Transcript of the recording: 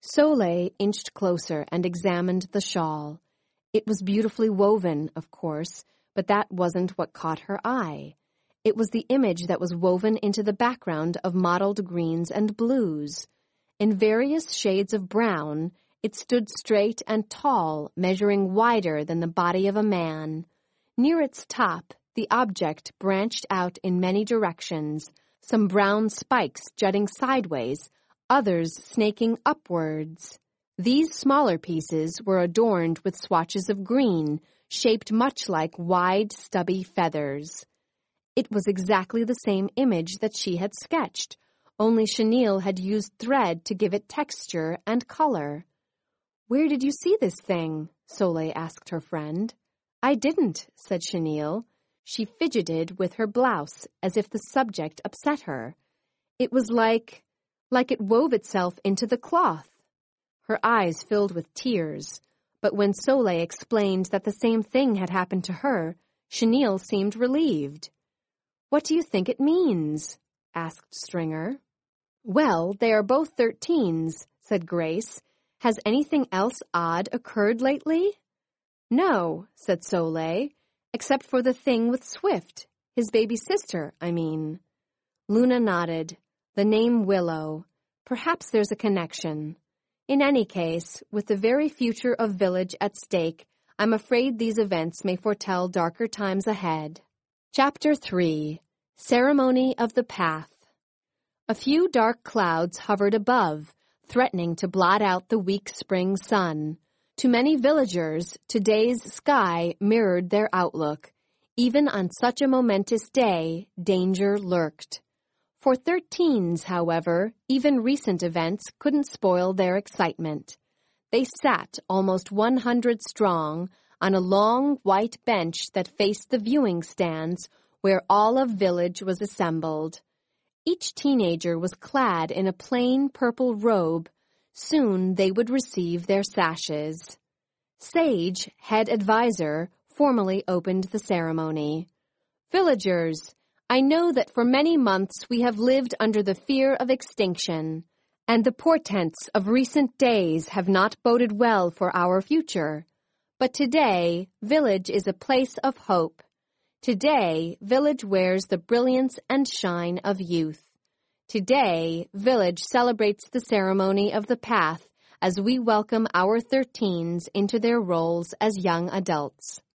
Soleil inched closer and examined the shawl. It was beautifully woven, of course, but that wasn't what caught her eye. It was the image that was woven into the background of mottled greens and blues. In various shades of brown, it stood straight and tall, measuring wider than the body of a man. Near its top, the object branched out in many directions, some brown spikes jutting sideways, others snaking upwards. These smaller pieces were adorned with swatches of green, shaped much like wide, stubby feathers. It was exactly the same image that she had sketched, only Chenille had used thread to give it texture and color. "Where did you see this thing?" Soleil asked her friend. "I didn't," said Chenille. She fidgeted with her blouse, as if the subject upset her. It was like it wove itself into the cloth. Her eyes filled with tears, but when Soleil explained that the same thing had happened to her, Chenille seemed relieved. "What do you think it means?" asked Stringer. "Well, they are both 13s, said Grace. "Has anything else odd occurred lately?" "No," said Soleil, "except for the thing with Swift, his baby sister, I mean." Luna nodded. The name Willow. Perhaps there's a connection. In any case, with the very future of Village at stake, I'm afraid these events may foretell darker times ahead. Chapter 3. Ceremony of the Path. A few dark clouds hovered above, threatening to blot out the weak spring sun. To many villagers, today's sky mirrored their outlook. Even on such a momentous day, danger lurked. For 13s, however, even recent events couldn't spoil their excitement. They sat almost 100 strong on a long white bench that faced the viewing stands where all of Village was assembled. Each teenager was clad in a plain purple robe. Soon they would receive their sashes. Sage, head advisor, formally opened the ceremony. "Villagers, I know that for many months we have lived under the fear of extinction, and the portents of recent days have not boded well for our future. But today, Village is a place of hope. Today, Village wears the brilliance and shine of youth. Today, Village celebrates the ceremony of the path as we welcome our 13s into their roles as young adults."